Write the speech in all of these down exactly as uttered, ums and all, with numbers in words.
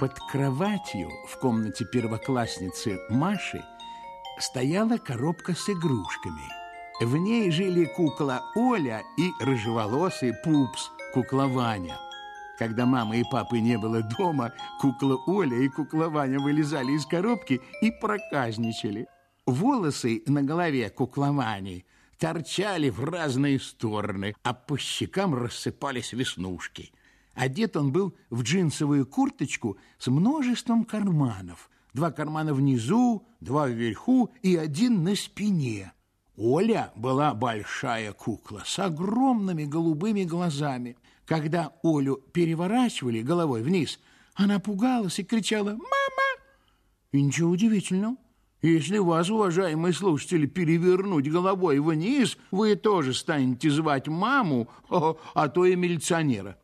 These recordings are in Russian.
Под кроватью в комнате первоклассницы Маши стояла коробка с игрушками. В ней жили кукла Оля и рыжеволосый пупс, кукла Ваня. Когда мамы и папы не было дома, кукла Оля и кукла Ваня вылезали из коробки и проказничали. Волосы на голове кукла Вани торчали в разные стороны, а по щекам рассыпались веснушки. Одет он был в джинсовую курточку с множеством карманов. Два кармана внизу, два вверху и один на спине. Оля была большая кукла с огромными голубыми глазами. Когда Олю переворачивали головой вниз, она пугалась и кричала «Мама!». И ничего удивительного. Если вас, уважаемые слушатели, перевернуть головой вниз, вы тоже станете звать маму, а то и милиционера.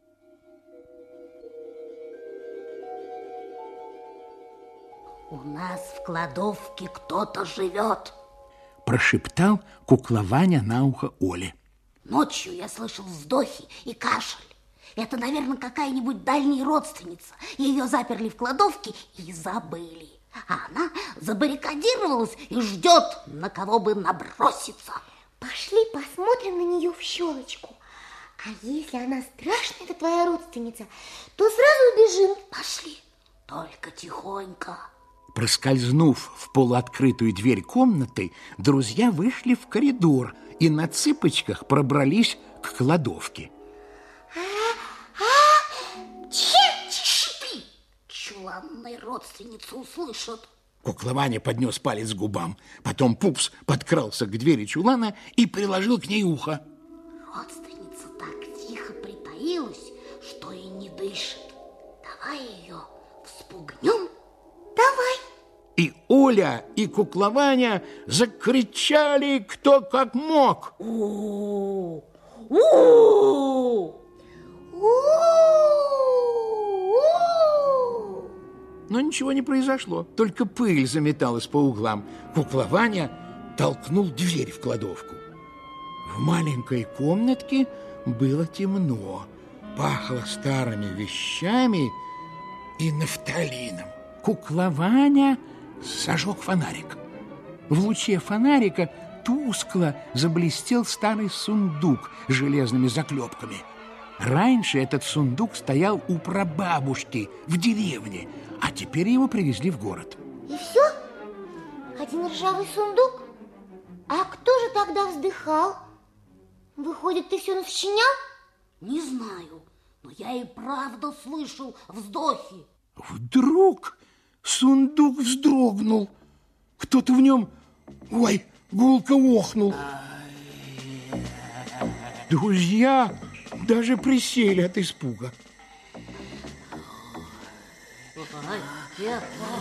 У нас в кладовке кто-то живет, прошептал кукла Ваня на ухо Оле. Ночью я слышал вздохи и кашель. Это, наверное, какая-нибудь дальняя родственница. Ее заперли в кладовке и забыли. А она забаррикадировалась и ждет, на кого бы наброситься. Пошли посмотрим на нее в щелочку. А если она страшная, это твоя родственница, то сразу убежим. Пошли, только тихонько. Проскользнув в полуоткрытую дверь комнаты, друзья вышли в коридор и на цыпочках пробрались к кладовке. Тише ты! Чуланная родственница услышат. Кукла Ваня поднес палец к губам. Потом Пупс подкрался к двери чулана и приложил к ней ухо. Родственница так тихо притаилась, что и не дышит. Давай ее вспугнем. Давай. И Оля, и кукла Ваня закричали кто как мог. У-у-у! У-у-у! Но ничего не произошло, только пыль заметалась по углам. Кукла Ваня толкнул дверь в кладовку. В маленькой комнатке было темно, пахло старыми вещами и нафталином. Кукла Ваня зажег фонарик. В луче фонарика тускло заблестел старый сундук с железными заклепками. Раньше этот сундук стоял у прабабушки в деревне, а теперь его привезли в город. И все? Один ржавый сундук? А кто же тогда вздыхал? Выходит, ты все насчинял? Не знаю, но я и правда слышал вздохи. Вдруг сундук вздрогнул. Кто-то в нем, ой, гулко охнул. Друзья даже присели от испуга. Ай, я...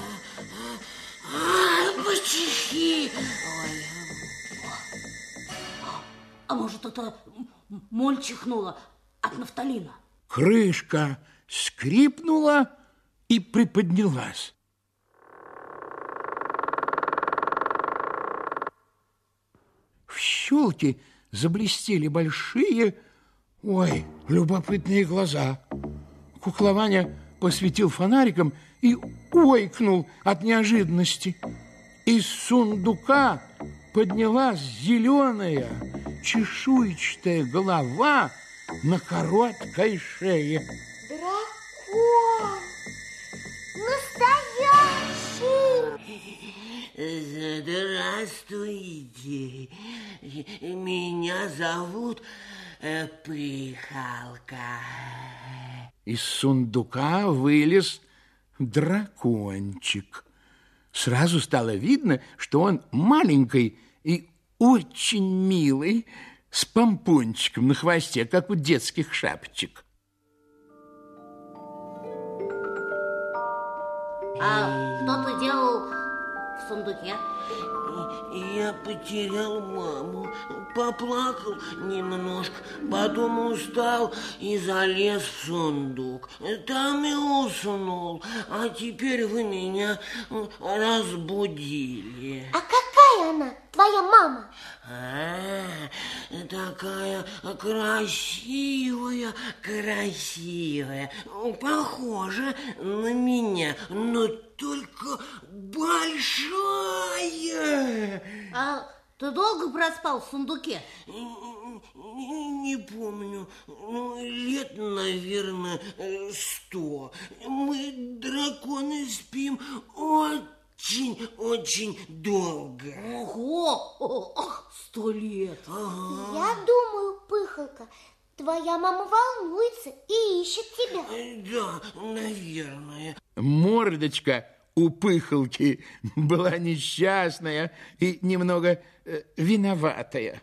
Ай, потихи. А может, это моль чихнула от нафталина? Крышка скрипнула и приподнялась. В щелке заблестели большие, ой, любопытные глаза. Кукла Ваня посветил фонариком и ойкнул от неожиданности. Из сундука поднялась зеленая чешуйчатая голова на короткой шее. Дракон! Настоящий! Здравствуйте. Меня зовут Пыхалка. Из сундука вылез дракончик. Сразу стало видно, что он маленький и очень милый, с помпончиком на хвосте, как у детских шапочек. А что ты делал в сундуке? Я потерял маму, поплакал немножко, потом устал и залез в сундук. Там и уснул, а теперь вы меня разбудили. А какая она, твоя твоя мама? А, такая красивая, красивая. Похожа на меня, но только большая. А ты долго проспал в сундуке? Не помню, ну, лет, наверное, сто. Мы, драконы, спим очень-очень долго. Ого, сто лет. Ага. Я думаю, Пыхалка, твоя мама волнуется и ищет тебя. Да, наверное. Мордочка у Пыхалки была несчастная и немного э, виноватая.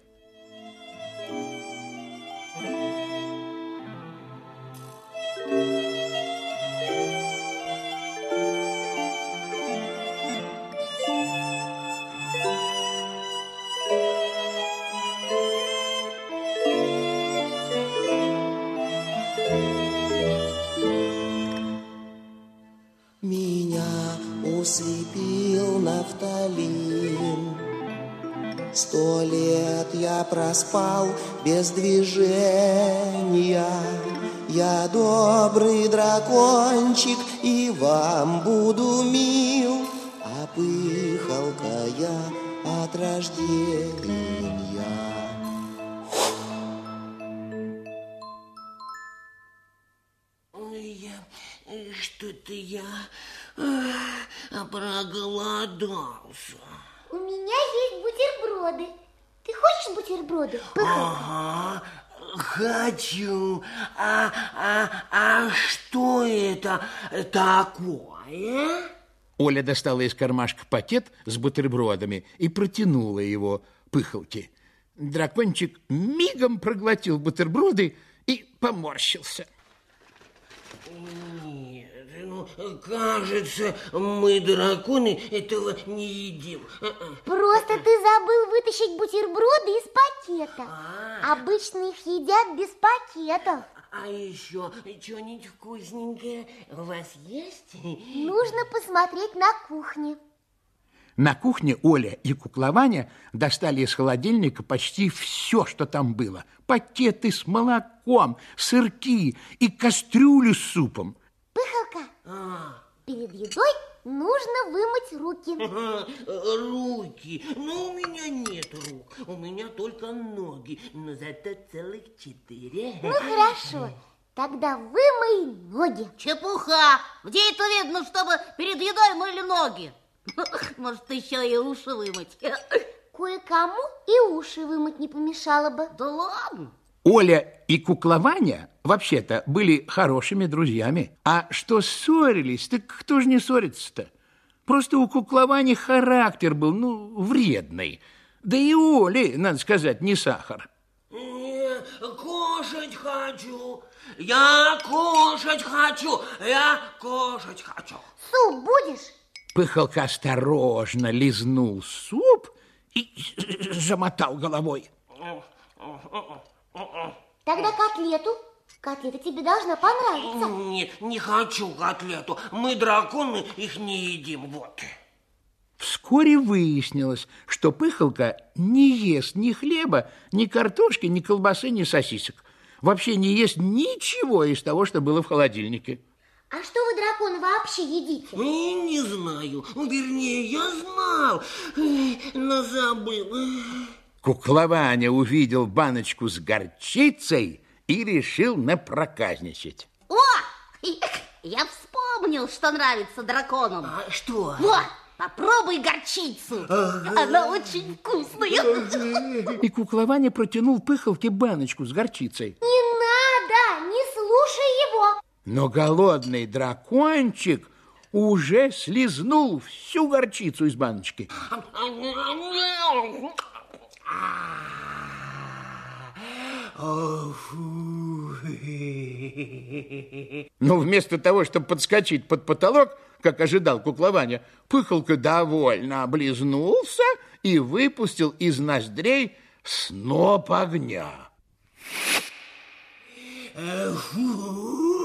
Меня усыпил нафталин. Сто лет я проспал без движения. Я добрый дракончик и вам буду мил, а Пыхалка я от рождения. Я, что-то я а, проголодался. У меня есть бутерброды. Ты хочешь бутерброды, Пыхалка? Ага, хочу. А, а, а что это такое? Оля достала из кармашка пакет с бутербродами и протянула его Пыхалке. Дракончик мигом проглотил бутерброды и поморщился. Нет, ну, кажется, мы, драконы, этого не едим. Просто ты забыл вытащить бутерброды из пакета. А. Обычно их едят без пакетов. А еще что-нибудь вкусненькое у вас есть? Нужно посмотреть на кухне. На кухне Оля и Кукла Ваня достали из холодильника почти все, что там было. Пакеты с молоком, сырки и кастрюлю с супом. Пыхалка, А. перед едой нужно вымыть руки. Руки. Ну, у меня нет рук. У меня только ноги. Но зато целых четыре. Ну, хорошо. Тогда вымой ноги. Чепуха! Где это видно, чтобы перед едой мыли ноги? Может, еще и уши вымыть? Кое-кому и уши вымыть не помешало бы. Да ладно. Оля и Кукла Ваня вообще-то были хорошими друзьями. А что ссорились, так кто же не ссорится-то? Просто у Куклы Вани характер был, ну, вредный. Да и у Оли, надо сказать, не сахар. Я кушать хочу. Я кушать хочу. Я кушать хочу. Суп будешь? Пыхалка осторожно лизнул суп и замотал головой. Тогда котлету. Котлета тебе должна понравиться. Нет, не хочу котлету. Мы, драконы, их не едим. Вот. Вскоре выяснилось, что Пыхалка не ест ни хлеба, ни картошки, ни колбасы, ни сосисок. Вообще не ест ничего из того, что было в холодильнике. А что вы, драконы, вообще едите? Не, не знаю. Вернее, я знал, но забыл. Кукла Ваня увидел баночку с горчицей и решил напроказничать. О, я вспомнил, что нравится драконам. А что? Вот, попробуй горчицу. Она очень вкусная. И Кукла Ваня протянул Пыхалке баночку с горчицей. Не надо, не слушай его. Но голодный дракончик уже слизнул всю горчицу из баночки. Но вместо того, чтобы подскочить под потолок, как ожидал Кукла Ваня, Пыхалка довольно облизнулся и выпустил из ноздрей сноп огня.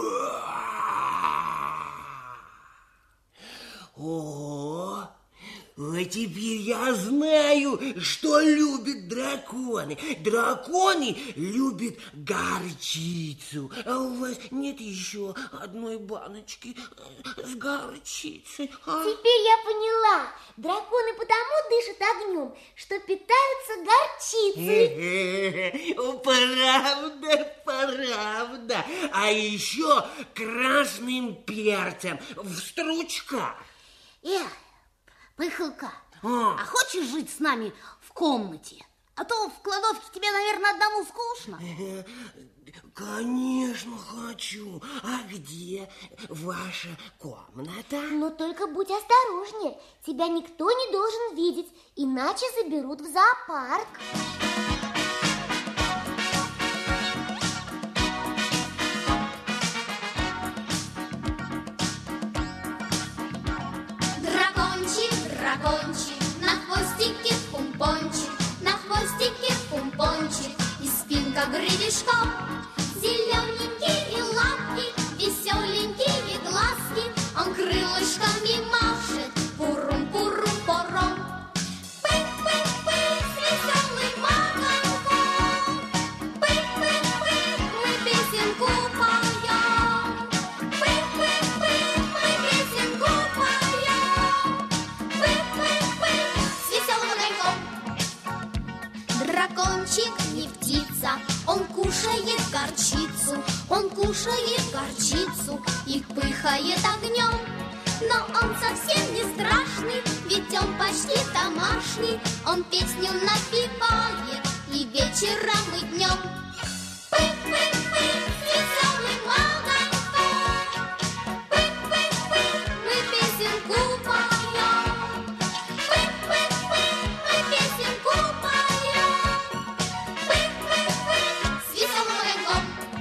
О, А теперь я знаю, что любят драконы. Драконы любят горчицу. А у вас нет еще одной баночки с горчицей? А? Теперь я поняла. Драконы потому дышат огнем, что питаются горчицей. Правда, правда. А еще красным перцем в стручках. Эх, Пыхалка, А. а хочешь жить с нами в комнате? А то в кладовке тебе, наверное, одному скучно. Конечно, хочу. А где ваша комната? Но только будь осторожнее. Тебя никто не должен видеть, иначе заберут в зоопарк. Дракончик, дракончик, на хвостике пумпончик, на хвостике пумпончик, и спинка гребешком. Зелененькие лапки, веселенькие глазки, он крылышками машет, пурум-пурум-пором. Пык-пык-пык с веселым огоньком, пык-пык-пык мы песенку поем, пык-пык-пык мы песенку поем, пык-пык-пык с веселым огоньком. Дракончик не птица, он кушает горчицу, он кушает горчицу и пыхает огнем. Но он совсем не страшный, ведь он почти домашний. Он песню напевает и вечером, и днем. Пык-пык-пык с веселым огоньком, пык-пык-пык мы песенку поем, пык-пык-пык мы песенку поем, пык-пык-пык с веселым огоньком.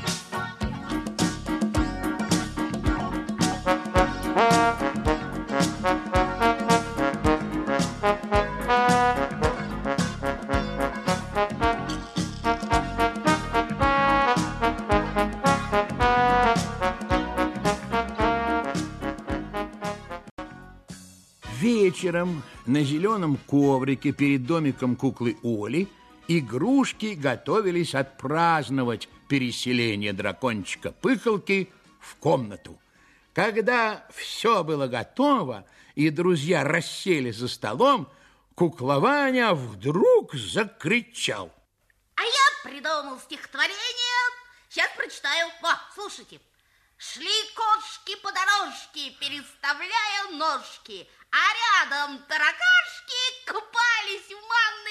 Вечером на зеленом коврике перед домиком куклы Оли игрушки готовились отпраздновать переселение дракончика Пыхалки в комнату. Когда все было готово и друзья рассели за столом, кукла Ваня вдруг закричал. А я придумал стихотворение. Сейчас прочитаю. О, слушайте. Шли кошки по дорожке, переставляя ножки, а рядом таракашки купались в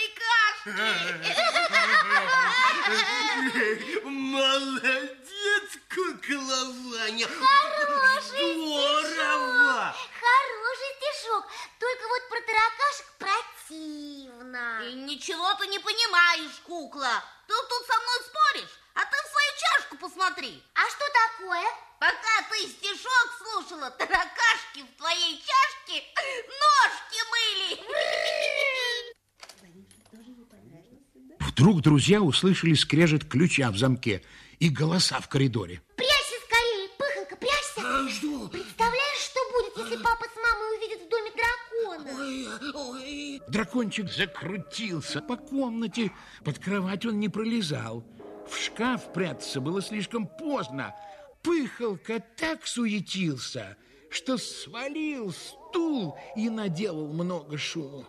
манной кашке. Молодец, кукла Ваня. Хороший Здорово. стишок. Хороший стишок. Только вот про таракашек противно. И ничего ты не понимаешь, кукла. Ты тут со мной споришь, а ты в свою чашку посмотри. А что такое? Пока ты стишок слушала, таракашки в твоей чашке ножки мыли. Вдруг друзья услышали скрежет ключа в замке и голоса в коридоре. Прячься скорее, Пыхалка, прячься. А что? Представляешь, что будет, если папа с мамой увидят в доме дракона? Ой, ой. Дракончик закрутился по комнате. Под кровать он не пролезал. В шкаф прятаться было слишком поздно. Пыхалка так суетился, что свалил стул и наделал много шума.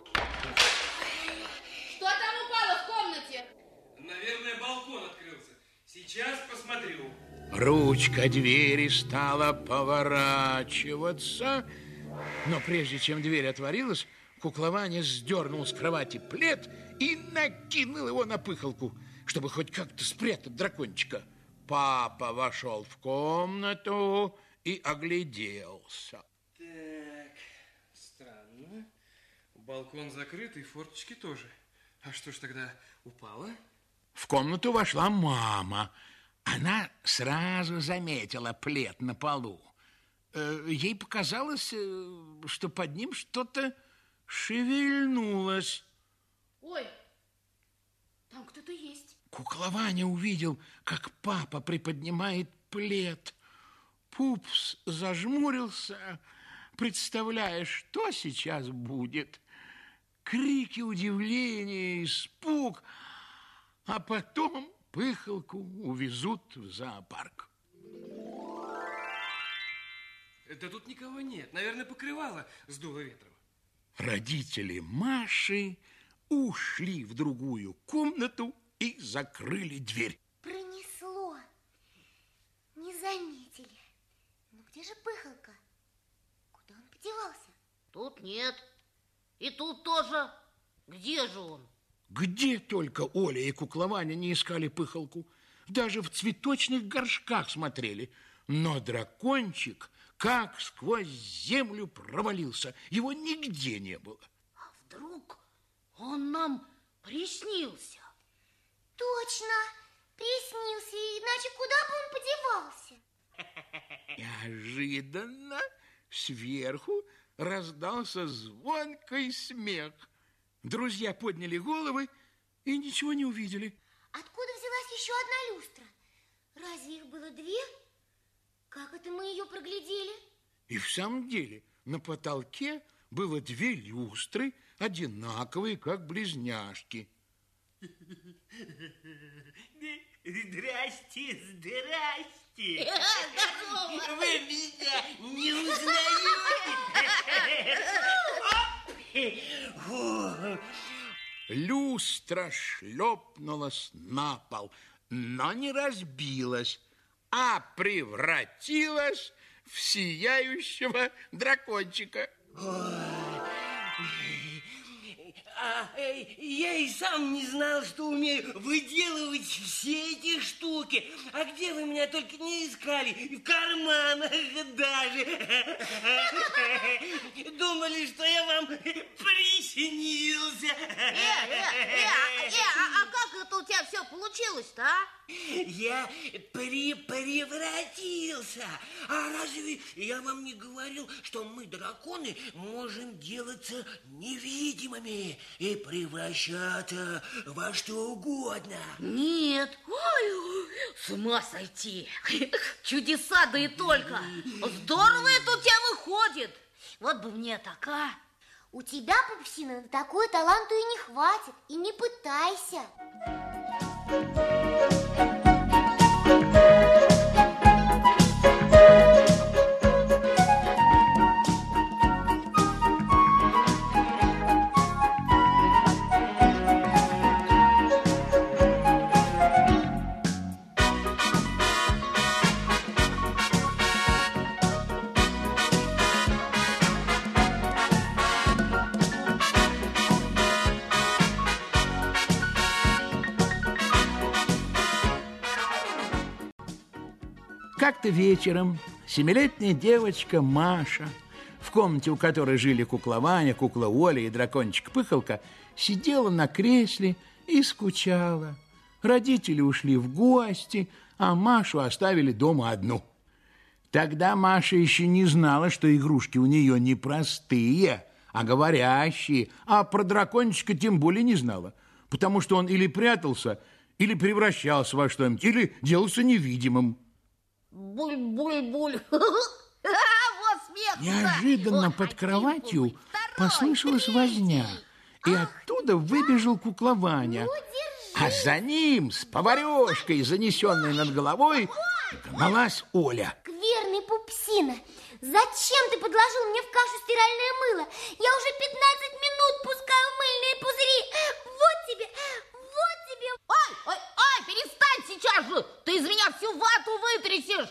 Что там упало в комнате? Наверное, балкон открылся. Сейчас посмотрю. Ручка двери стала поворачиваться, но прежде чем дверь отворилась, кукла Ваня сдернул с кровати плед и накинул его на Пыхалку, чтобы хоть как-то спрятать дракончика. Папа вошел в комнату и огляделся. Так, странно. Балкон закрыт и форточки тоже. А что ж тогда упало? В комнату вошла мама. Она сразу заметила плед на полу. Ей показалось, что под ним что-то шевельнулось. Ой, там кто-то есть. Кукла Ваня увидел, как папа приподнимает плед. Пупс зажмурился, представляя, что сейчас будет. крики удивления, испуг, а потом Пыхалку увезут в зоопарк. Да тут никого нет. Наверное, покрывало сдуло ветром. Родители Маши ушли в другую комнату и закрыли дверь. Пронесло. Не заметили. Ну где же Пыхалка? Куда он подевался? Тут нет. И тут тоже. Где же он? Где только Оля и Куклованя не искали Пыхалку. Даже в цветочных горшках смотрели. Но дракончик как сквозь землю провалился. Его нигде не было. А вдруг он нам приснился? Точно, приснился, иначе куда бы он подевался? Неожиданно сверху раздался звонкий смех. Друзья подняли головы и ничего не увидели. Откуда взялась еще одна люстра? Разве их было две? Как это мы ее проглядели? И в самом деле на потолке было две люстры, одинаковые, как близняшки. Здрасте, здрасте. Здорово. Вы меня не узнаете? Люстра шлепнулась на пол, но не разбилась, а превратилась в сияющего дракончика. А, э, я и сам не знал, что умею выделывать все эти штуки. А где вы меня только не искали? В карманах даже. Думали, что я вам приснился. Э, э, э, а, э, а, а как это у тебя все получилось-то, а? Я при превратился. А разве я вам не говорил, что мы, драконы, можем делаться невидимыми и превращаться во что угодно? Нет. Ой, с ума сойти. Чудеса, да и только. Здорово это у тебя выходит. Вот бы мне так, а? У тебя, Пупсина, на такой таланту и не хватит. И не пытайся. Как-то вечером семилетняя девочка Маша, в комнате, у которой жили кукла Ваня, кукла Оля и дракончик Пыхалка, сидела на кресле и скучала. Родители ушли в гости, а Машу оставили дома одну. Тогда Маша еще не знала, что игрушки у нее не простые, а говорящие, а про дракончика тем более не знала, потому что он или прятался, или превращался во что-нибудь, или делался невидимым. Буль-буль-буль. Вот смех. Неожиданно под кроватью послышалась возня, и оттуда выбежал кукла Ваня. А за ним, с поварешкой, занесенной над головой, гналась Оля. Скверный Пупсина, зачем ты подложил мне в кашу стиральное мыло? Я уже пятнадцать минут пускаю мыльные пузыри. Вот тебе, вот тебе. Ой, ой, ой, перестань сейчас же. Ты из меня всю вату вытрясешь.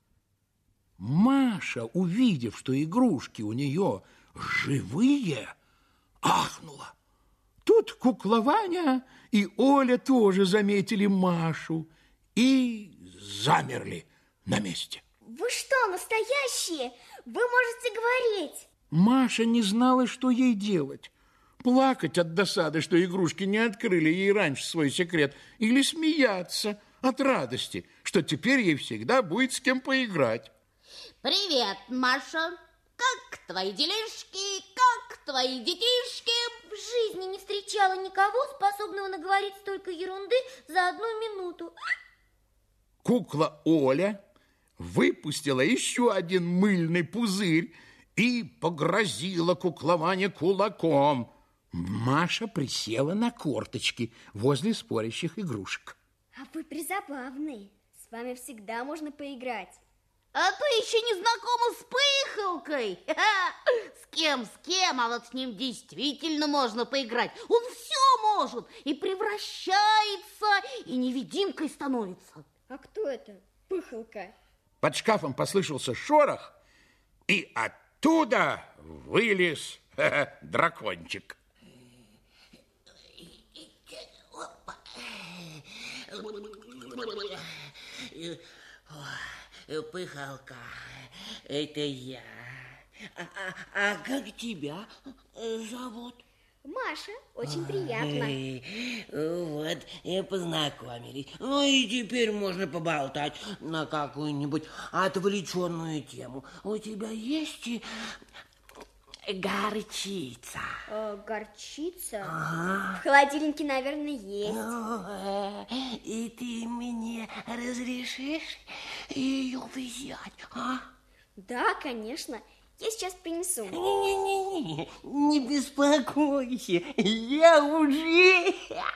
Маша, увидев, что игрушки у нее живые, ахнула. Тут кукла Ваня и Оля тоже заметили Машу и замерли на месте. Вы что, настоящие? Вы можете говорить. Маша не знала, что ей делать. Плакать от досады, что игрушки не открыли ей раньше свой секрет, или смеяться от радости, что теперь ей всегда будет с кем поиграть. Привет, Маша. Как твои делишки? Как твои детишки? В жизни не встречала никого, способного наговорить столько ерунды за одну минуту. Кукла Оля выпустила еще один мыльный пузырь и погрозила кукле Ване кулаком. Маша присела на корточки возле спорящих игрушек. А вы призабавные. С вами всегда можно поиграть. А ты еще не знакома с Пыхалкой. С кем, с кем, а вот с ним действительно можно поиграть. Он все может, и превращается, и невидимкой становится. А кто это? Пыхалка. Под шкафом послышался шорох, и оттуда вылез дракончик. Пыхалка, это я. А, а, а как тебя зовут? Маша, очень приятно. Вот, и познакомились. Ну и теперь можно поболтать на какую-нибудь отвлеченную тему. У тебя есть горчица? Э, горчица? Ага. В холодильнике, наверное, есть. И ты мне разрешишь ее взять, а? Да, конечно. Я сейчас принесу. Не-не-не, не беспокойся, я уже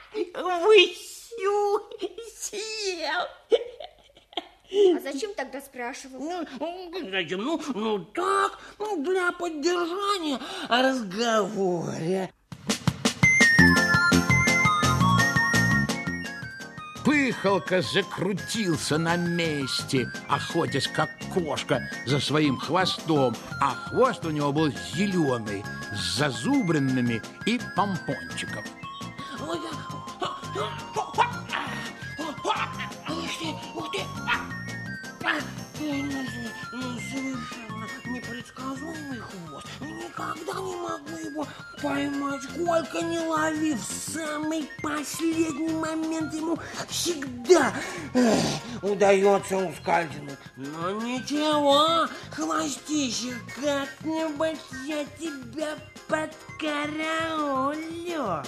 всю съел. А зачем тогда спрашивал? Ну, зачем? Ну, ну так, ну, для поддержания разговора. Пыхалка закрутился на месте, охотясь, как кошка, за своим хвостом, а хвост у него был зеленый, с зазубринами и помпончиком. Ух ты! Ну, совершенно непредсказуемый хвост. Никогда не могу его поймать. Сколько не лови, в самый последний момент ему всегда эх, удается ускользнуть. Но ничего, хвостище, как-нибудь я тебя подкараулю.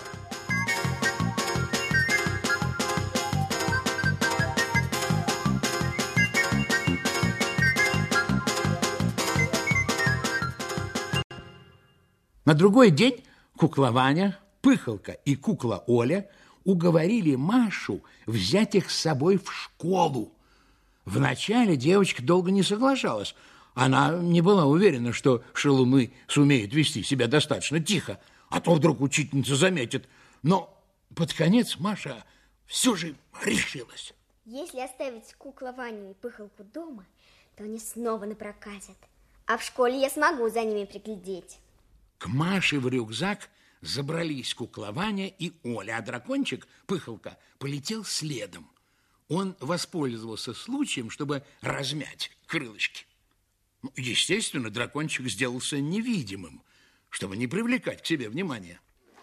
На другой день кукла Ваня, Пыхалка и кукла Оля уговорили Машу взять их с собой в школу. Вначале девочка долго не соглашалась. Она не была уверена, что шалуны сумеют вести себя достаточно тихо, а то вдруг учительница заметит. Но под конец Маша все же решилась. Если оставить кукла Ваню и Пыхалку дома, то они снова напроказят. А в школе я смогу за ними приглядеть. К Маше в рюкзак забрались кукла Ваня и Оля, а дракончик, Пыхалка, полетел следом. Он воспользовался случаем, чтобы размять крылышки. Ну, естественно, дракончик сделался невидимым, чтобы не привлекать к себе внимания.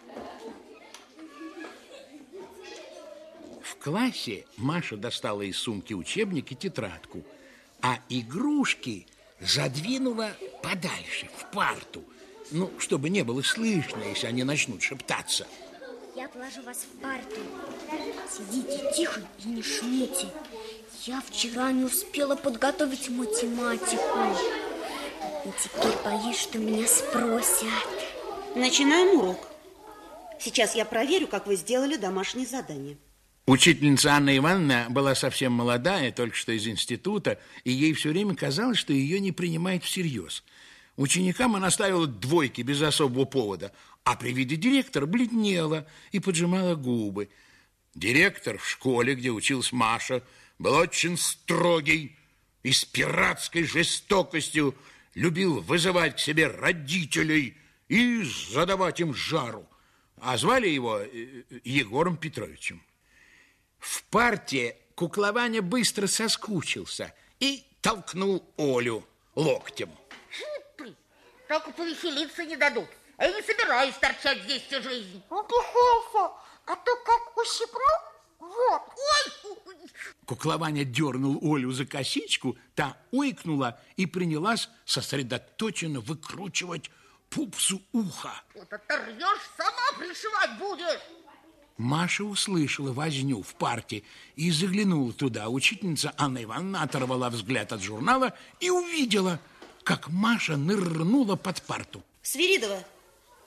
В классе Маша достала из сумки учебник и тетрадку, а игрушки задвинула подальше, в парту, ну, чтобы не было слышно, если они начнут шептаться. Я положу вас в парту. Сидите тихо и не шумите. Я вчера не успела подготовить математику. И теперь боюсь, что меня спросят. Начинаем урок. Сейчас я проверю, как вы сделали домашнее задание. Учительница Анна Ивановна была совсем молодая, только что из института, и ей все время казалось, что ее не принимают всерьез. Ученикам она ставила двойки без особого повода, а при виде директора бледнела и поджимала губы. Директор в школе, где училась Маша, был очень строгий и с пиратской жестокостью любил вызывать к себе родителей и задавать им жару. А звали его Егором Петровичем. В парте кукла Ваня быстро соскучился и толкнул Олю локтем. Только повеселиться не дадут. А я не собираюсь торчать здесь всю жизнь. Ну, тихо, а то как ущипну, вот. Ой! Кукла Ваня дернул Олю за косичку, та ойкнула и принялась сосредоточенно выкручивать пупсу уха. Вот оторвешь, сама пришивать будешь. Маша услышала возню в парте и заглянула туда. Учительница Анна Ивановна оторвала взгляд от журнала и увидела, как Маша нырнула под парту. Свиридова,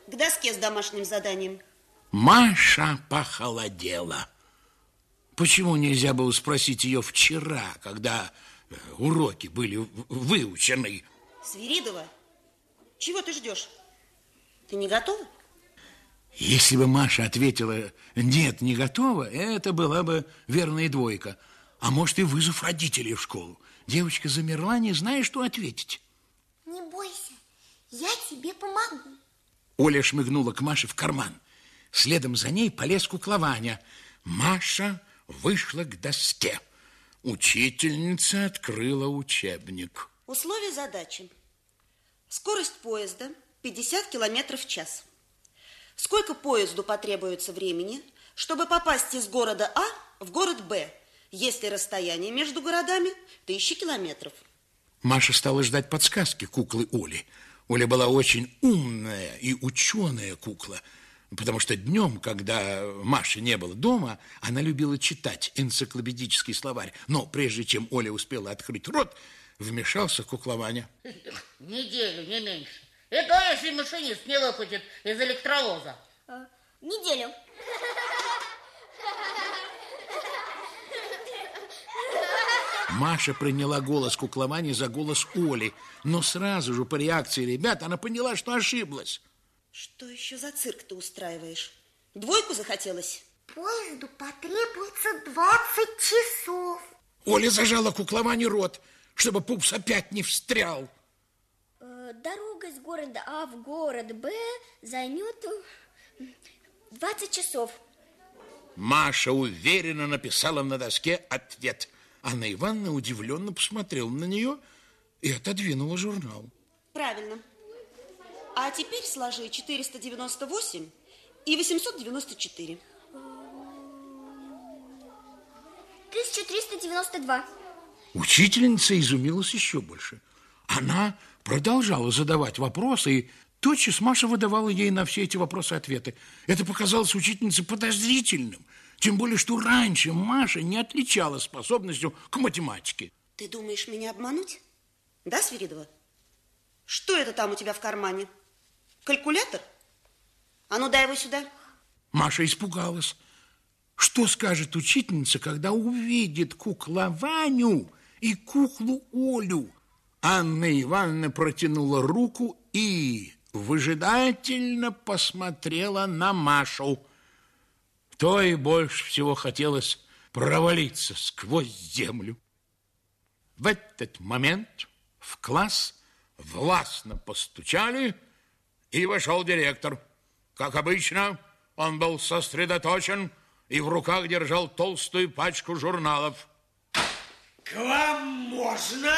к доске с домашним заданием. Маша похолодела. Почему нельзя было спросить ее вчера, когда уроки были выучены? Свиридова, чего ты ждешь? Ты не готова? Если бы Маша ответила «нет, не готова», это была бы верная двойка. А может, и вызов родителей в школу. Девочка замерла, не зная, что ответить. Не бойся, я тебе помогу. Оля шмыгнула к Маше в карман. Следом за ней полез куклованя. Маша вышла к доске. Учительница открыла учебник. Условия задачи. Скорость поезда пятьдесят километров в час. Сколько поезду потребуется времени, чтобы попасть из города А в город Б, если расстояние между городами тысяча километров? Маша стала ждать подсказки куклы Оли. Оля была очень умная и ученая кукла, потому что днем, когда Маши не было дома, она любила читать энциклопедический словарь. Но прежде чем Оля успела открыть рот, вмешался куклованя. Неделю, не меньше. Это если машинист не выпадет из электровоза. А, неделю. Маша приняла голос кукловани за голос Оли, но сразу же по реакции ребят она поняла, что ошиблась. Что еще за цирк ты устраиваешь? Двойку захотелось? Поезду потребуется двадцать часов. Оля зажала кукловане рот, чтобы пупс опять не встрял. Дорога из города А в город Б займет двадцать часов. Маша уверенно написала на доске ответ. Анна Ивановна удивленно посмотрела на нее и отодвинула журнал. Правильно. А теперь сложи четыреста девяносто восемь и восемьсот девяносто четыре. тысяча триста девяносто два. Учительница изумилась еще больше. Она продолжала задавать вопросы, и тотчас Маша выдавала ей на все эти вопросы ответы. Это показалось учительнице подозрительным. Тем более, что раньше Маша не отличалась способностью к математике. Ты думаешь меня обмануть? Да, Свиридова? Что это там у тебя в кармане? Калькулятор? А ну, дай его сюда. Маша испугалась. Что скажет учительница, когда увидит куклованю и куклу Олю? Анна Ивановна протянула руку и выжидательно посмотрела на Машу. Той больше всего хотелось провалиться сквозь землю. В этот момент в класс властно постучали, и вошел директор. Как обычно, он был сосредоточен и в руках держал толстую пачку журналов. К вам можно?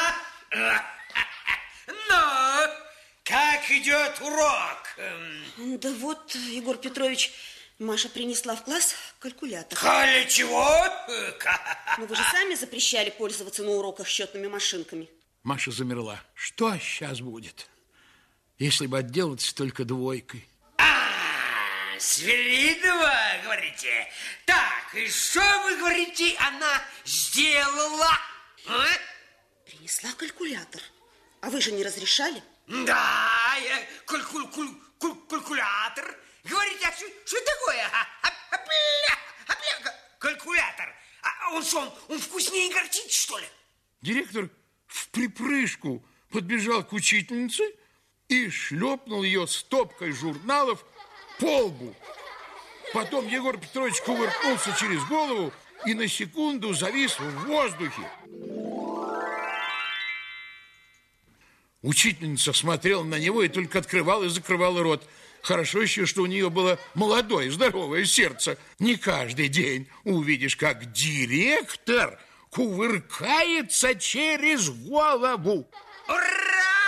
Ну, как идет урок? Да вот, Егор Петрович, Маша принесла в класс калькулятор. Коля чего? Но вы же сами запрещали пользоваться на уроках счетными машинками. Маша замерла. Что сейчас будет, если бы отделаться только двойкой? А, Свиридова, говорите? Так, и что, вы говорите, она сделала? А? Принесла калькулятор. А вы же не разрешали? Да, я калькуль, куль, куль, калькулятор. Говорите, а что, что такое? А, а, а, бля, а, бля, калькулятор. А он что, он, он вкуснее горчицы, что ли? Директор в припрыжку подбежал к учительнице и шлепнул ее стопкой журналов по лбу. Потом Егор Петрович кувыркнулся через голову и на секунду завис в воздухе. Учительница смотрела на него и только открывала и закрывала рот. Хорошо еще, что у нее было молодое, здоровое сердце. Не каждый день увидишь, как директор кувыркается через голову. Ура!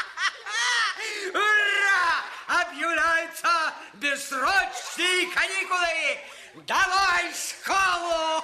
Ура! Объявляются бессрочные каникулы! Давай школу!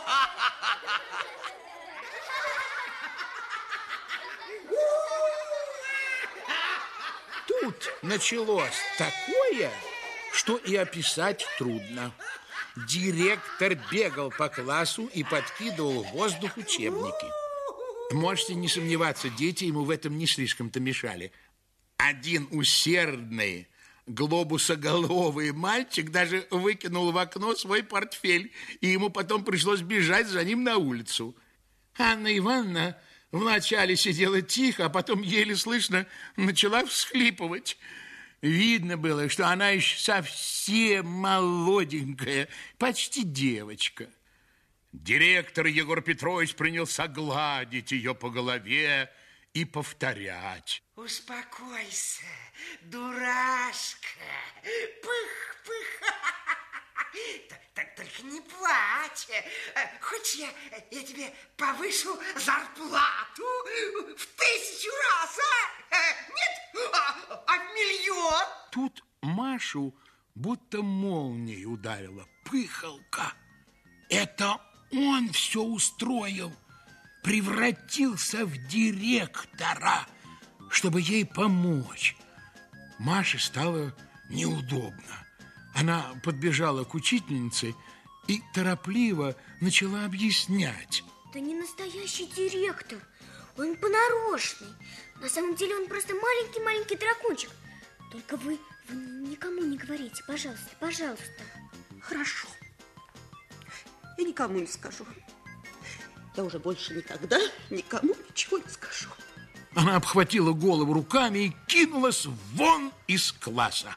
Тут началось такое, что и описать трудно. Директор бегал по классу и подкидывал в воздух учебники. Можете не сомневаться, дети ему в этом не слишком-то мешали. Один усердный, глобусоголовый мальчик даже выкинул в окно свой портфель, и ему потом пришлось бежать за ним на улицу. Анна Ивановна вначале сидела тихо, а потом еле слышно начала всхлипывать. Видно было, что она еще совсем молоденькая, почти девочка. Директор Егор Петрович принялся гладить ее по голове и повторять. Успокойся, дурашка. Пых, пых. Так, так только не плачь. Хочешь, я, я тебе повышу зарплату в тысячу раз, а? Нет? А, а в миллион? Тут Машу будто молнией ударила. Пыхалка. Это он все устроил. Превратился в директора, чтобы ей помочь. Маше стало неудобно. Она подбежала к учительнице и торопливо начала объяснять. Это не настоящий директор, он понарошный. На самом деле он просто маленький-маленький дракончик. Только вы, вы никому не говорите, пожалуйста, пожалуйста. Хорошо. Я никому не скажу. Я уже больше никогда никому ничего не скажу. Она обхватила голову руками и кинулась вон из класса.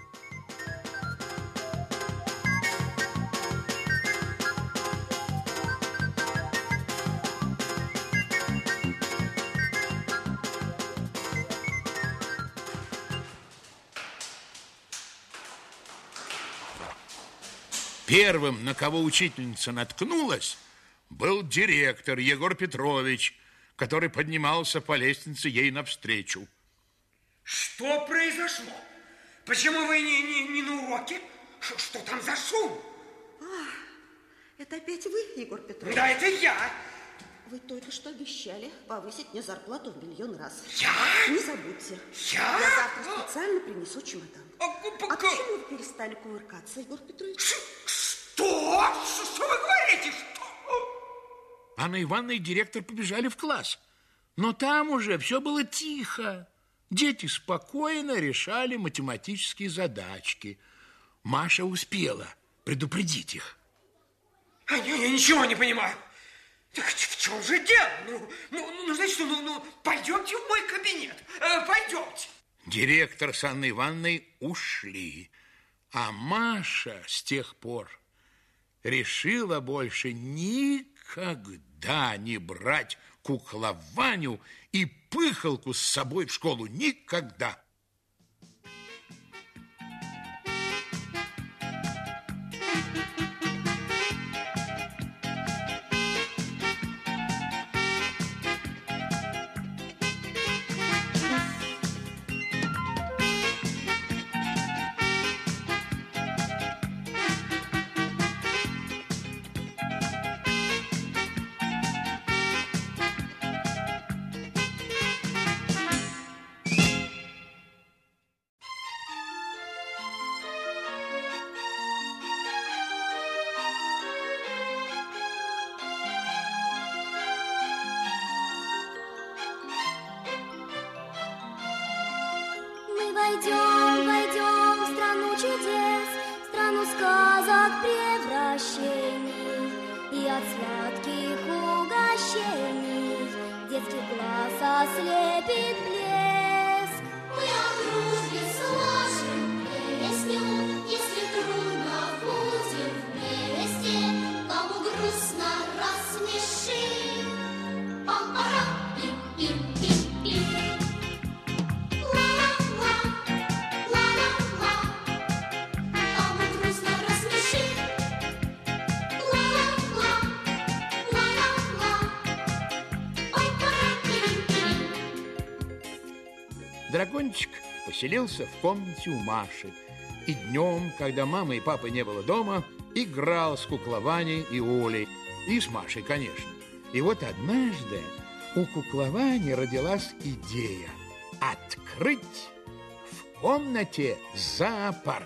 Первым, на кого учительница наткнулась, был директор Егор Петрович, который поднимался по лестнице ей навстречу. Что произошло? Почему вы не, не, не на уроке? Ш, что там за шум? А, это опять вы, Егор Петрович? Да, это я. Вы только что обещали повысить мне зарплату в миллион раз. Я? Не забудьте. Я? Я завтра специально принесу чемодан. А, а почему вы перестали кувыркаться, Егор Петрович? Ш, что? Что вы говорите? Что? Анна Ивановна и директор побежали в класс. Но там уже все было тихо. Дети спокойно решали математические задачки. Маша успела предупредить их. А, я, я ничего не понимаю. Так в чем же дело? Ну, ну, ну значит, ну, ну, пойдемте в мой кабинет. Э, пойдемте. Директор с Анной Ивановной ушли. А Маша с тех пор решила больше никогда не брать куклованию и пыхалку с собой в школу. Никогда. Войдем, войдем в страну чудес, в страну сказок превращений и от сладких угощений детский глаз ослепит блеск. Мы о дружбе сложим песню, если трудно будем вместе, кому грустно рассмешим. Пам-парам, пим-пим-пим-пим. Дракончик поселился в комнате у Маши. И днем, когда мамы и папы не было дома, играл с куклованей и Олей. И с Машей, конечно. И вот однажды у кукловани родилась идея открыть в комнате зоопарк.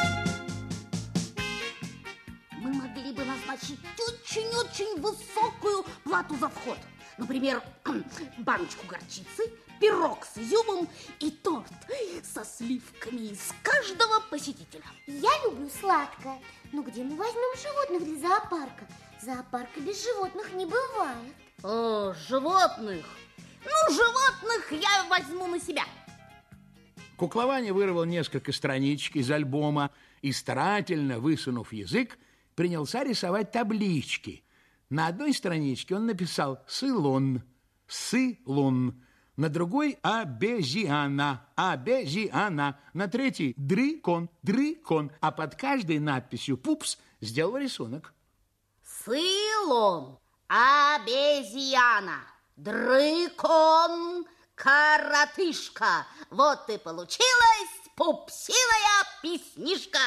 Очень-очень высокую плату за вход. Например, баночку горчицы, пирог с изюмом и торт со сливками из каждого посетителя. Я люблю сладкое. Но где мы возьмем животных для зоопарка? Зоопарка без животных не бывает. О, животных! Ну, животных я возьму на себя. Куклованя вырвал несколько страничек из альбома и, старательно высунув язык, принялся рисовать таблички. На одной страничке он написал «сылон», «сылон», на другой «обезьяна», «обезьяна», на третьей «дрыкон», «дрыкон», а под каждой надписью «пупс» сделал рисунок. Сылон, обезьяна, дрыкон, коротышка. Вот и получилась пупсивая песнишка.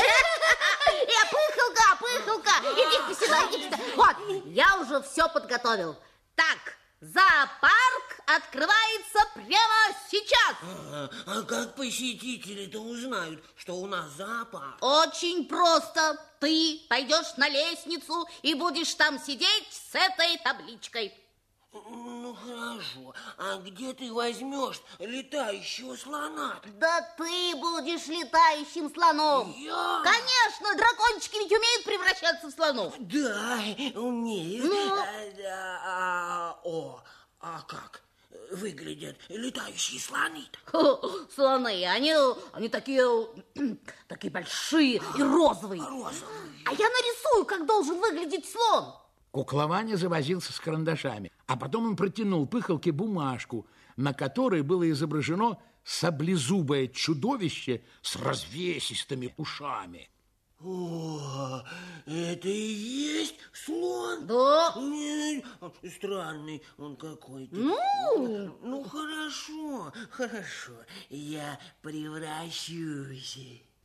Я пыхалка, пыхалка, иди сюда, иди сюда. Вот, я уже все подготовил. Так, зоопарк открывается прямо сейчас. А, а как посетители-то узнают, что у нас зоопарк? Очень просто. Ты пойдешь на лестницу и будешь там сидеть с этой табличкой. Ну, хорошо. А где ты возьмешь летающего слона? Да ты будешь летающим слоном. Я? Конечно, дракончики ведь умеют превращаться в слонов. Да, умеют. Ну? А, да, а, о, а как выглядят летающие слоны-то? Слоны, они, они такие, такие большие и розовые. Розовые. А я нарисую, как должен выглядеть слон. Куклованя завозился с карандашами, а потом он протянул пыхалке бумажку, на которой было изображено саблезубое чудовище с развесистыми ушами. О, это и есть слон? Да. Нет, странный он какой-то. Ну? Ну, хорошо, хорошо, я превращусь.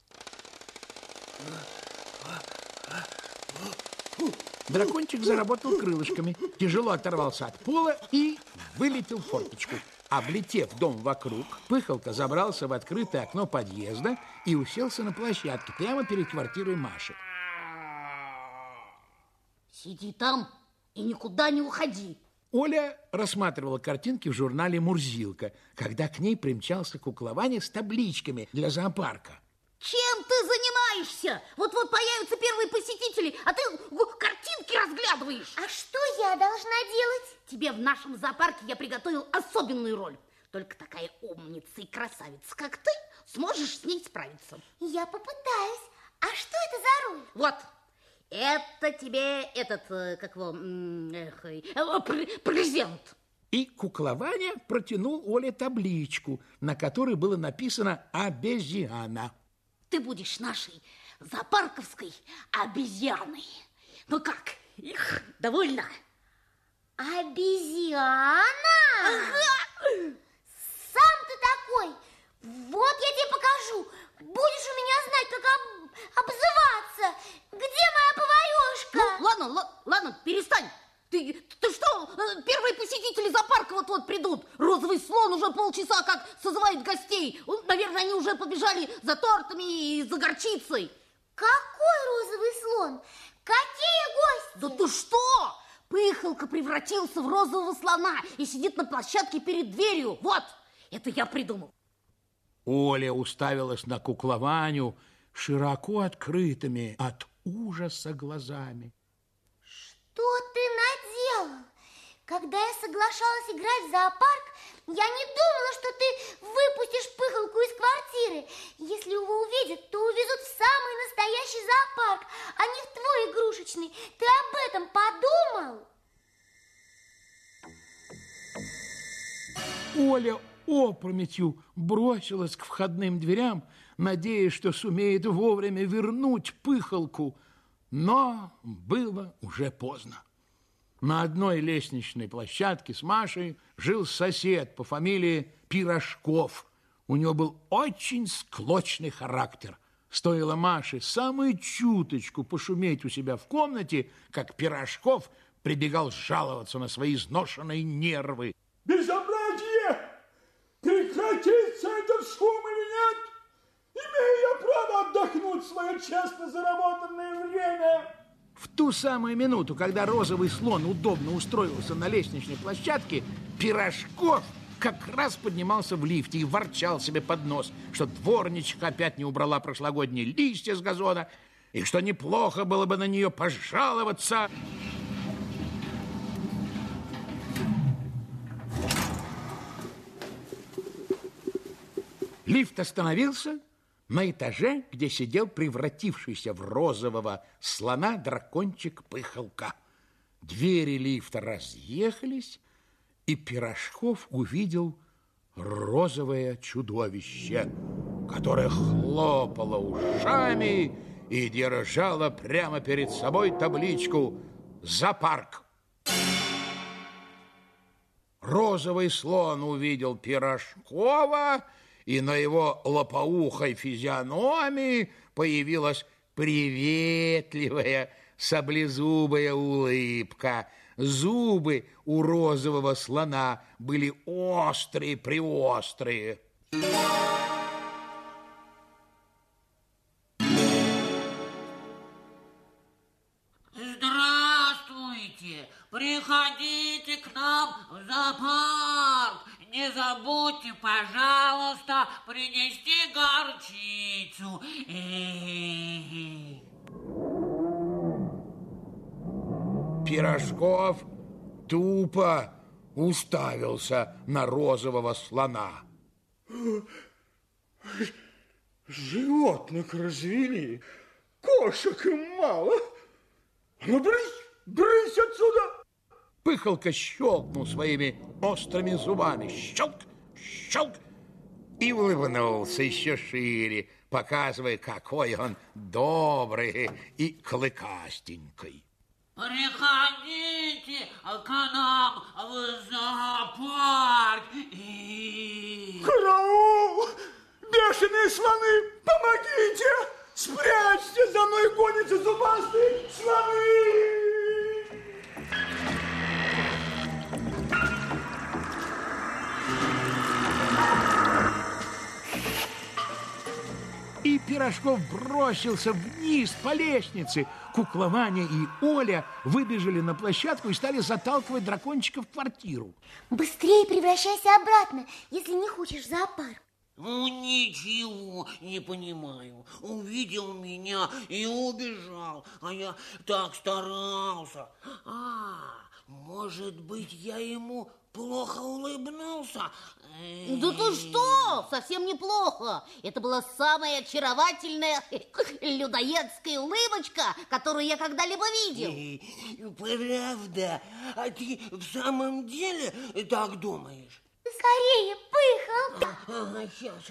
Дракончик заработал крылышками, тяжело оторвался от пола и вылетел в форточку. Облетев дом вокруг, пыхалка забрался в открытое окно подъезда и уселся на площадке прямо перед квартирой Маши. Сиди там и никуда не уходи. Оля рассматривала картинки в журнале «Мурзилка», когда к ней примчался Куклованя с табличками для зоопарка. Чем ты занимаешься? Вот-вот появятся первые посетители, а ты картинки разглядываешь. А что я должна делать? Тебе в нашем зоопарке я приготовил особенную роль. Только такая умница и красавица, как ты, сможешь с ней справиться. Я попытаюсь. А что это за роль? Вот, это тебе этот, как его, эх, презент. И Куклованя протянул Оле табличку, на которой было написано «обезьяна». Ты будешь нашей зоопарковской обезьяной. Ну как, их довольно? Обезьяна? Ага! Сам ты такой. Вот я тебе покажу. Будешь у меня знать, как об... обзываться. Где моя поварешка? Ну, ладно, ладно, перестань. Ты, ты что, первые посетители зоопарка вот-вот придут. Розовый слон уже полчаса как созывает гостей. Наверное, они уже побежали за тортами и за горчицей. Какой розовый слон? Какие гости? Да ты что? Пыхалка превратился в розового слона и сидит на площадке перед дверью. Вот, это я придумал. Оля уставилась на Куклованю широко открытыми от ужаса глазами. Что ты наделал? Когда я соглашалась играть в зоопарк, я не думала, что ты выпустишь Пыхалку из квартиры. Если его увидят, то увезут в самый настоящий зоопарк, а не в твой игрушечный. Ты об этом подумал? Оля опрометью бросилась к входным дверям, надеясь, что сумеет вовремя вернуть Пыхалку. Но было уже поздно. На одной лестничной площадке с Машей жил сосед по фамилии Пирожков. У него был очень склочный характер. Стоило Маше самую чуточку пошуметь у себя в комнате, как Пирожков прибегал жаловаться на свои изношенные нервы. Безобразие! Прекратится этот шум или нет? Имею я право отдохнуть в свое честно заработанное время? В ту самую минуту, когда розовый слон удобно устроился на лестничной площадке, Пирожков как раз поднимался в лифте и ворчал себе под нос, что дворничиха опять не убрала прошлогодние листья с газона, и что неплохо было бы на нее пожаловаться. Лифт остановился на этаже, где сидел превратившийся в розового слона дракончик Пыхалка. Двери лифта разъехались, и Пирожков увидел розовое чудовище, которое хлопало ушами и держало прямо перед собой табличку «Зоопарк». Розовый слон увидел Пирожкова, и на его лопоухой физиономии появилась приветливая саблезубая улыбка. Зубы у розового слона были острые-приострые. Здравствуйте! Приходите к нам в зоопарк! Не забудьте, пожалуйста, принести горчицу. Пирожков тупо уставился на розового слона. Животных развели, кошек им мало. Ну, брысь, брысь отсюда! Пыхалка щелкнул своими острыми зубами. Щелк, щелк. И улыбнулся еще шире, показывая, какой он добрый и клыкастенький. Приходите к нам в зоопарк. Караул! Бешеные слоны, помогите! Спрячьте, за мной гонятся зубастые слоны! И Пирожков бросился вниз по лестнице. Кукла Ваня и Оля выбежали на площадку и стали заталкивать дракончика в квартиру. Быстрее превращайся обратно, если не хочешь в зоопарк. Ну, ничего не понимаю. Увидел меня и убежал, а я так старался. А, может быть, я ему плохо улыбнулся? Да ты что? Совсем неплохо. Это была самая очаровательная людоедская улыбочка, которую я когда-либо видел. Правда? А ты в самом деле так думаешь? Скорее, Пыхал! Ага, сейчас.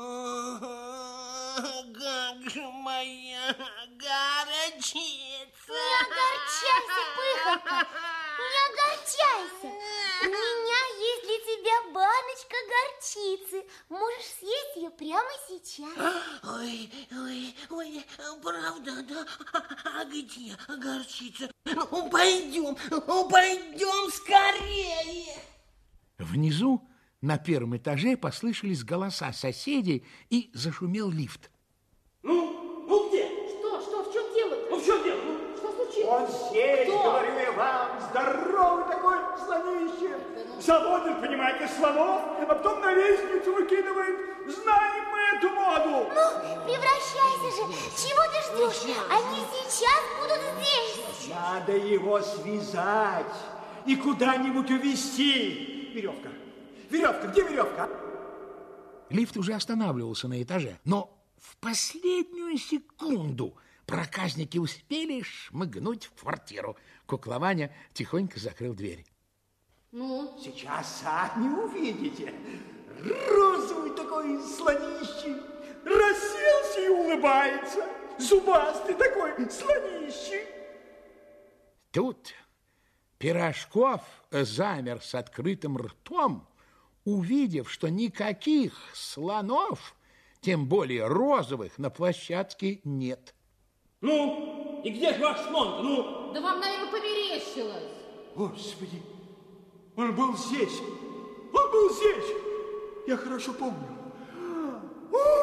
Как же моя горчица! Не огорчайся, Пыхалка! Не огорчайся! У меня есть для тебя баночка горчицы. Можешь съесть ее прямо сейчас. Ой, ой, ой, правда, да? А где горчица? Ну, пойдем, ну, пойдем скорее! Внизу на первом этаже послышались голоса соседей и зашумел лифт. Ну, ну где? Что, что, в чем дело-то? Ну, в чем дело? Ну, что случилось? Он здесь, Кто? говорю я вам, здоровый такой слонище. Заводит, понимаете, слонов, а потом на лестницу выкидывает. Знаем мы эту моду. Ну, превращайся же. Чего ты ждешь? Они сейчас будут здесь. Надо его связать и куда-нибудь увезти. Веревка. Веревка, где веревка? Лифт уже останавливался на этаже, но в последнюю секунду проказники успели шмыгнуть в квартиру. Кукла Ваня тихонько закрыл дверь. Ну? Сейчас сами увидите. Розовый такой слонище расселся и улыбается. Зубастый такой слонище. Тут Пирожков замер с открытым ртом, увидев, что никаких слонов, тем более розовых, на площадке нет. Ну, и где же ваш слон-то? Ну? Да вам, наверное, померещилось. Господи, он был здесь. Он был здесь. Я хорошо помню.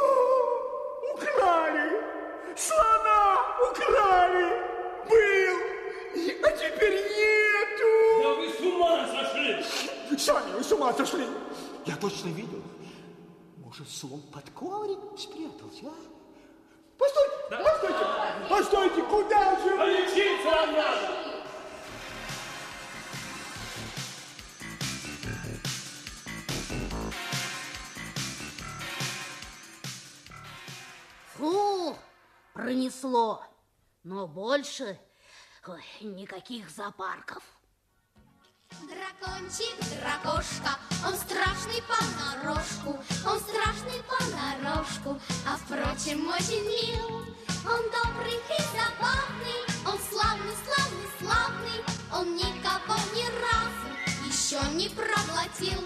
О, украли! Слона украли! Был! Сами вы с ума сошли. Я точно видел. Может, слон под коврик спрятался, а? Постойте, да. постойте, постойте, куда же вы? Лечиться вам надо. Фу, пронесло. Но больше ой, никаких зоопарков. Дракончик, дракошка, он страшный понарошку, он страшный понарошку, а впрочем очень мил. Он добрый и забавный, он славный, славный, славный, он никого ни разу еще не проглотил.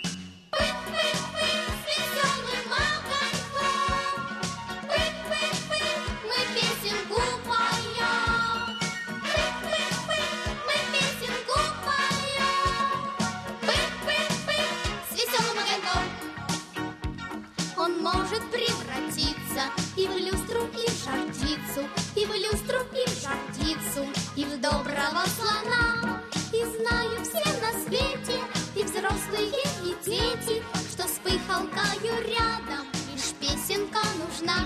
Пык-пык-пык с веселым огоньком, пык-пык-пык мы песенку поем, пык-пык-пык мы песенку поем, пык-пык-пык с веселым огоньком. Он может превратиться и в люстру, и в жар птицу, и в люстру, и в жар птицу, и в доброго слона. И знаю все на свете, и взрослые, и дети, что с пыхалкою рядом лишь песенка нужна.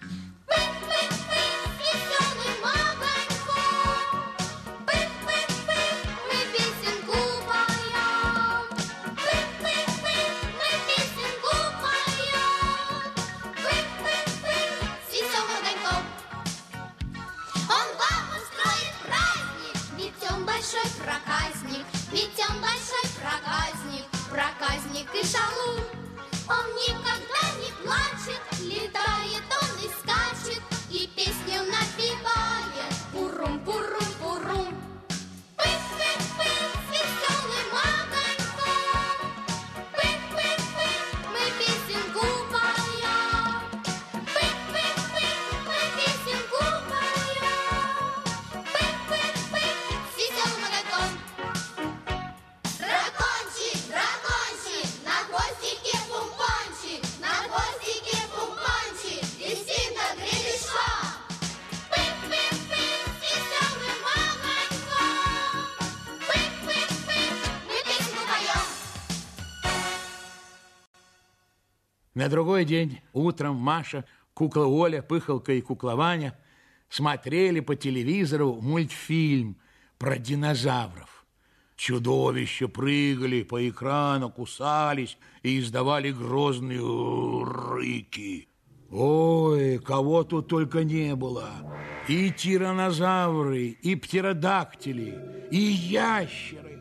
Пык-пык-пык с веселым огоньком, пык-пык-пык мы песенку поем, пык-пык-пык мы песенку поем, пык-пык-пык с веселым огоньком. Он вам устроит праздник, ведь он большой проказник, ведь он большой проказник, проказник и шалун. Он никогда не плачет, летает он и скачет, и песню напевает пурум-пурум-пурум. Пык-пык-пык с веселым огоньком, пык-пык-пык мы песенку поем, пык-пык-пык мы песенку поем, пык-пык-пык с веселым огоньком. Дракончик, дракончик, на хвостике пумпончик, на хвостике пумпончик, висит от гребешка. Пык-пык-пык с веселым огоньком, пык-пык-пык мы песенку поем. На другой день утром Маша, кукла Оля, Пыхалка и кукла Ваня смотрели по телевизору мультфильм про динозавров. Чудовища прыгали по экрану, кусались и издавали грозные рыки. Ой, кого тут только не было. И тираннозавры, и птеродактили, и ящеры.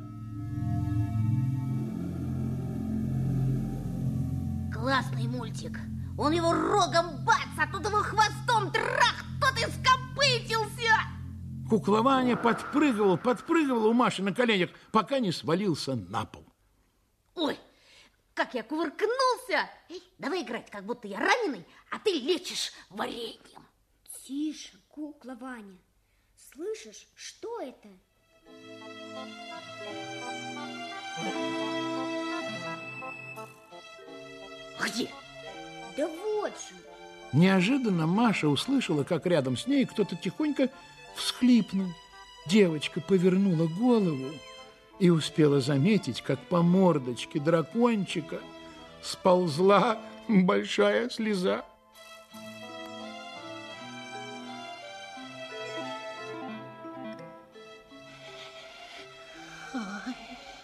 Классный мультик. Он его рогом бац, а тут его хвостом трах, тот и скопытился. Кукла Ваня подпрыгивал, подпрыгивал у Маши на коленях, пока не свалился на пол. Ой, как я кувыркнулся. Эй, давай играть, как будто я раненый, а ты лечишь вареньем. Тише, кукла Ваня. Слышишь, что это? Где? Да вот же. Неожиданно Маша услышала, как рядом с ней кто-то тихонько всхлипнул. Девочка повернула голову и успела заметить, как по мордочке дракончика сползла большая слеза. Ой,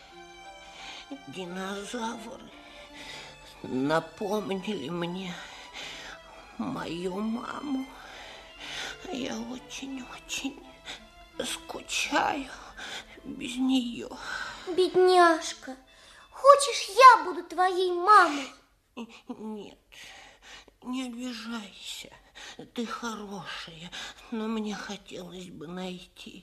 динозавры напомнили мне мою маму. Я очень-очень скучаю без нее. Бедняжка, хочешь, я буду твоей мамой? Нет, не обижайся. Ты хорошая, но мне хотелось бы найти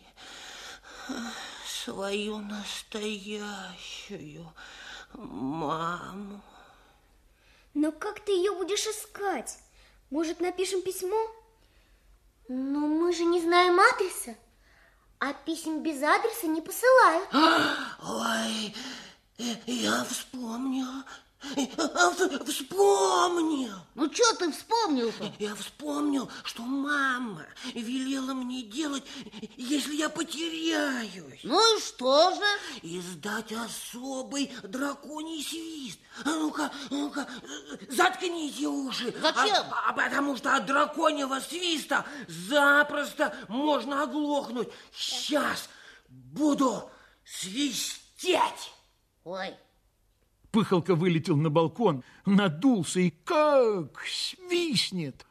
свою настоящую маму. Но как ты ее будешь искать? Может, напишем письмо? Но мы же не знаем адреса, а писем без адреса не посылают. Ой, я вспомнил, вспомнил. Ну Ну, что ты вспомнил-то? Я вспомнил, что мама велела мне делать, если я потеряюсь. Ну и что же? Издать особый драконий свист. А ну-ка, ну-ка, заткните уши. Зачем? А, а потому что от драконьего свиста запросто можно оглохнуть. Сейчас буду свистеть. Ой. Пыхалка вылетел на балкон, надулся и как свистнет.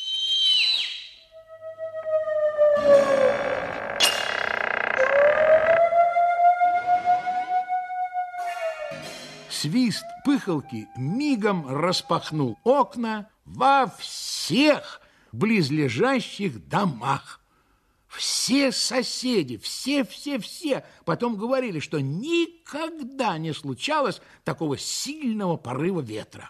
Свист Пыхалки мигом распахнул окна во всех близлежащих домах. Все соседи, все-все-все потом говорили, что никогда не случалось такого сильного порыва ветра.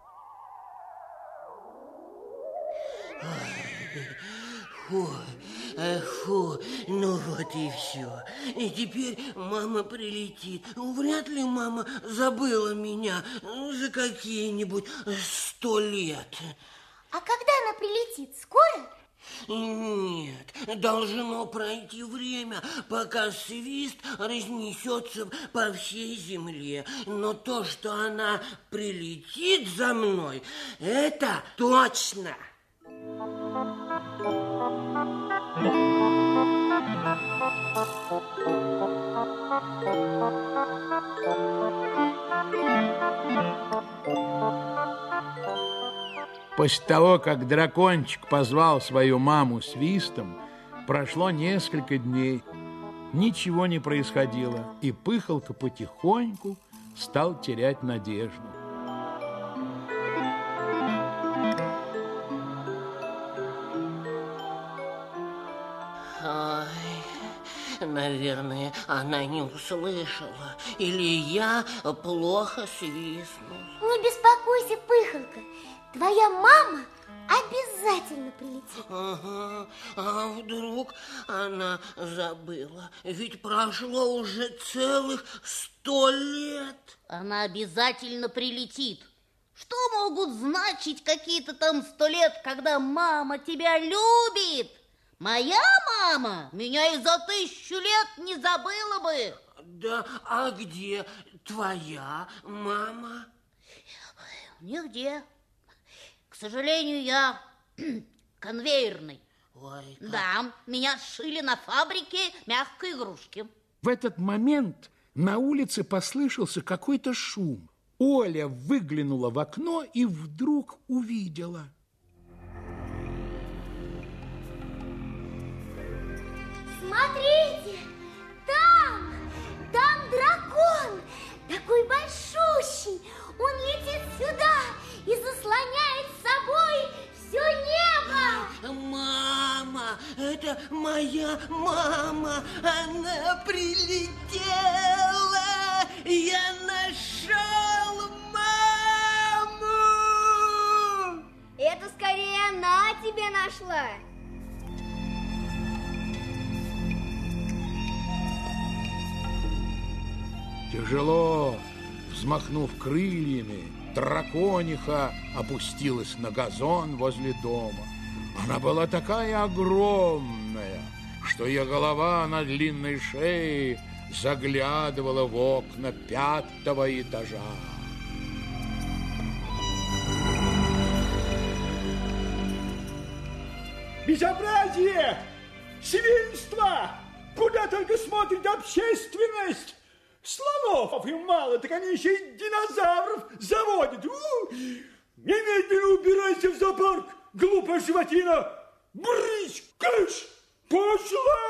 Фу, фу, ну вот и все. И теперь мама прилетит. Вряд ли мама забыла меня за какие-нибудь сто лет. А когда она прилетит? Скоро? Нет, должно пройти время, пока свист разнесется по всей земле. Но то, что она прилетит за мной, это точно. После того, как дракончик позвал свою маму свистом, прошло несколько дней. Ничего не происходило, и Пыхалка потихоньку стал терять надежду. Ой, наверное, она не услышала. Или я плохо свистнул. Не беспокойся, Пыхалка. Твоя мама обязательно прилетит. Ага, а вдруг она забыла? Ведь прошло уже целых сто лет. Она обязательно прилетит. Что могут значить какие-то там сто лет, когда мама тебя любит? Моя мама меня и за тысячу лет не забыла бы. Да, а где твоя мама? Нигде. К сожалению, я конвейерный. Ой, как... Да, меня сшили на фабрике мягкой игрушки. В этот момент на улице послышался какой-то шум. Оля выглянула в окно и вдруг увидела. Смотрите, там, там дракон, такой большущий. Он летит сюда и заслоняет с собой все небо. Мама, это моя мама, она прилетела. Я нашел маму. Это скорее она тебя нашла. Тяжело взмахнув крыльями, дракониха опустилась на газон возле дома. Она была такая огромная, что ее голова на длинной шее заглядывала в окна пятого этажа. Безобразие! Свинство! Куда только смотрит общественность! Слонов им мало, так они еще и динозавров заводят. У! Немедленно убирайся в зоопарк, глупая животина! Брысь, кыш! Пошла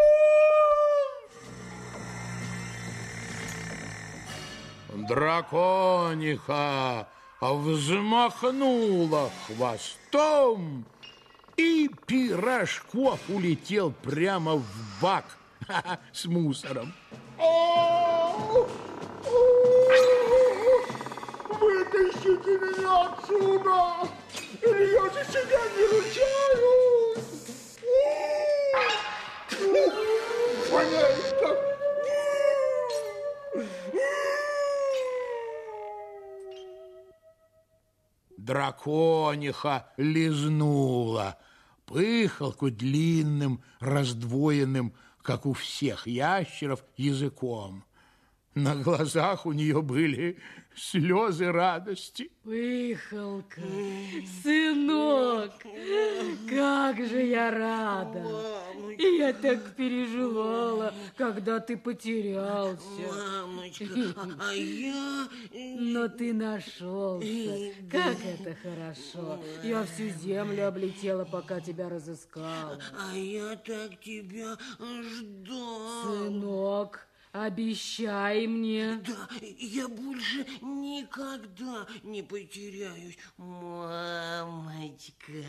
вон! Дракониха взмахнула хвостом, и Пирожков улетел прямо в бак с мусором. Вытащите меня отсюда, или я за себя не ручаюсь. Воняет так. дракониха лизнула пыхалку длинным, раздвоенным, как у всех ящеров, языком. На глазах у нее были слезы радости. Пыхалка, сынок, как же я рада. И я так переживала, когда ты потерялся. Мамочка, а я... Но ты нашелся. Как это хорошо. Я всю землю облетела, пока тебя разыскала. А я так тебя ждал. Сынок, обещай мне. Да, я больше никогда не потеряюсь. Мамочка,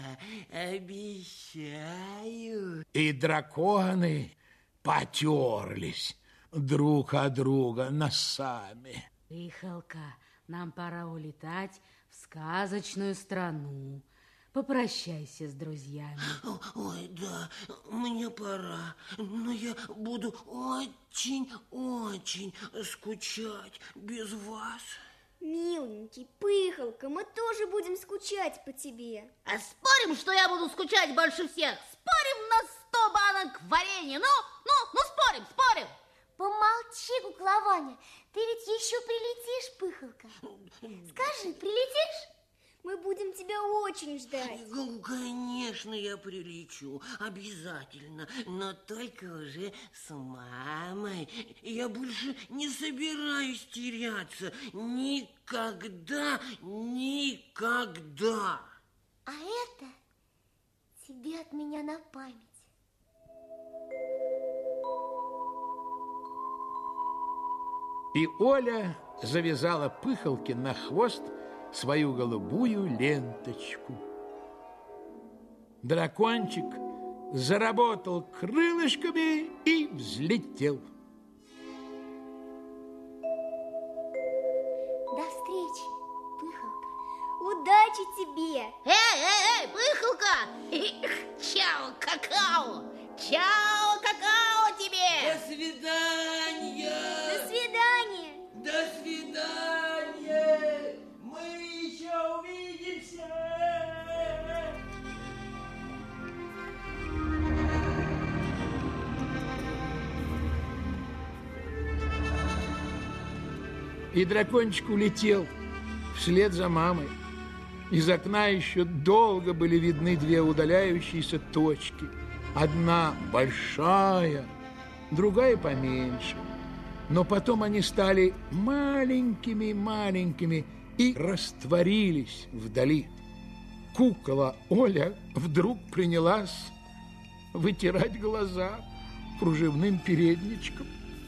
обещаю. И драконы потерлись друг от друга носами. Пыхалка, нам пора улетать в сказочную страну. Попрощайся с друзьями. Ой, да, мне пора, но я буду очень-очень скучать без вас. Миленький, Пыхалка, мы тоже будем скучать по тебе. А спорим, что я буду скучать больше всех? Спорим на сто банок варенья? Ну, ну, ну, спорим, спорим. Помолчи, кукла Ваня, ты ведь еще прилетишь, Пыхалка. Скажи, прилетишь? Мы будем тебя очень ждать. Ну, конечно, я прилечу, обязательно, но только уже с мамой. Я больше не собираюсь теряться. Никогда, никогда. А это тебе от меня на память. И Оля завязала Пыхалке на хвост свою голубую ленточку. Дракончик заработал крылышками и взлетел. До встречи, Пыхалка. Удачи тебе. Эй, эй, эй, Пыхалка! Чао, какао! Чао, какао тебе! До свидания! До свидания! До свидания! Мы еще увидимся! И дракончик улетел вслед за мамой. Из окна еще долго были видны две удаляющиеся точки. Одна большая, другая поменьше. Но потом они стали маленькими-маленькими и растворились вдали. Кукла Оля вдруг принялась вытирать глаза кружевным передничком.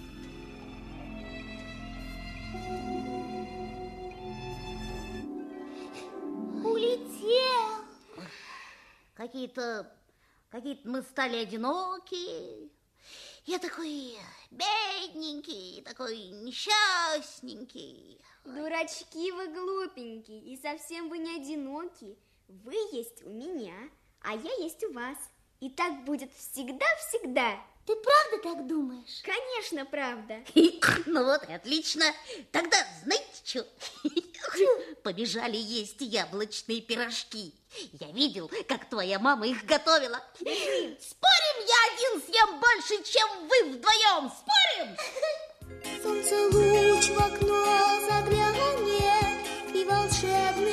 Улетел. Какие-то, какие-то мы стали одинокие. Я такой бедненький, такой несчастненький. Дурачки вы глупенькие, и совсем вы не одиноки. Вы есть у меня, а я есть у вас. И так будет всегда-всегда. Ты правда так думаешь? Конечно, правда. Ну вот и отлично. Тогда знаете что? Побежали есть яблочные пирожки. Я видел, как твоя мама их готовила. Спорим, я один съем больше, чем вы вдвоем. Спорим? Солнце луч в окно заглянет, и волшебный